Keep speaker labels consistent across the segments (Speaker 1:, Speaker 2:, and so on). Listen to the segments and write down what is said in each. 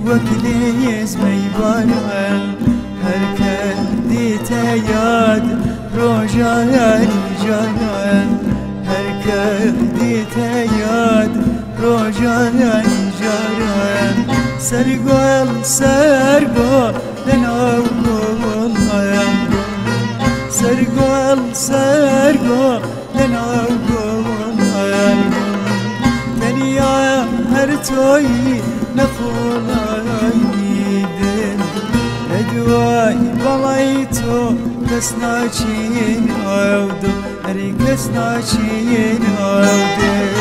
Speaker 1: وكليز ميبارن هركة ديتا ياد روجاني جانان هركة ديتا ياد روجاني جانان سرقل سرقل لنا وقول سرقل سرقل لنا وقول تنيا هرتوي نفول عيدن ادواي بلايتو كسناچين عودو هري كسناچين عودو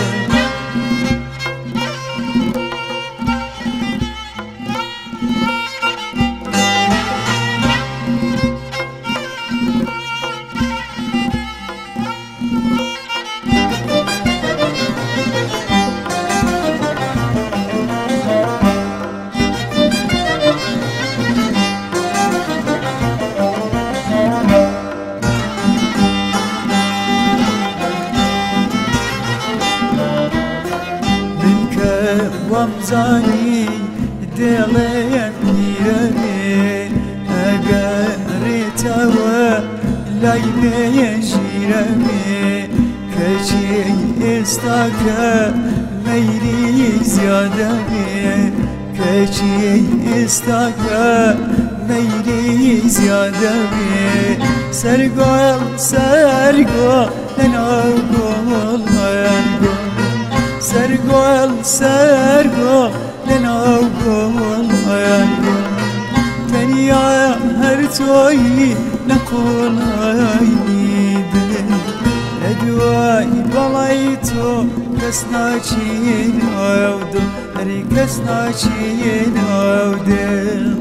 Speaker 1: وامزاني دلين يرمي أقريتوا لايبي شيرمي كشي استاكا ميري زيادة كشي استاكا ميري زيادة سرقل سرقل لنا قول سرقل سرقل لنا وقول تنيا هرتوي نقول عيدن ادواي بلايتو كسناچين عودو هري كسناچين عودو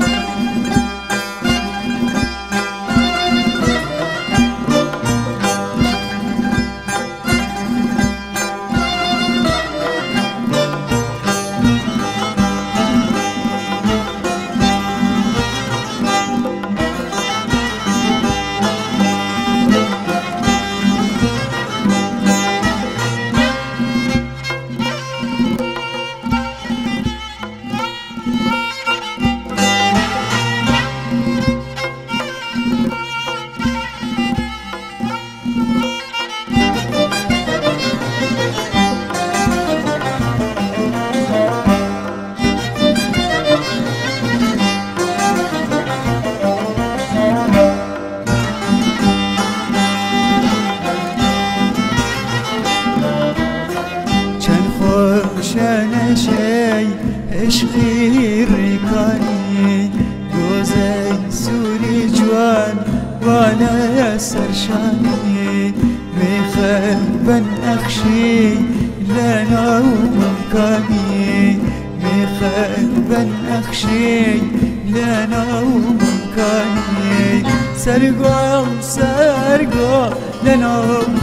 Speaker 1: شان شي عشقي ركاني جوزي سوري جوان وانا سرشاني مخبن اخشي لنا ومكاني مخبن اخشي لنا ومكاني سرقل سرقل لنا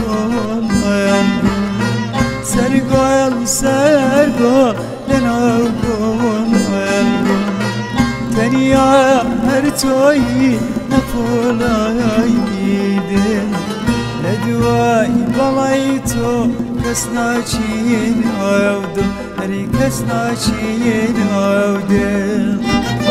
Speaker 1: سرقل سرقل لنا وقول تنيا هرتوي نفول عيدن ادواي بلايتو كسناچين عودو هري كسناچين عودو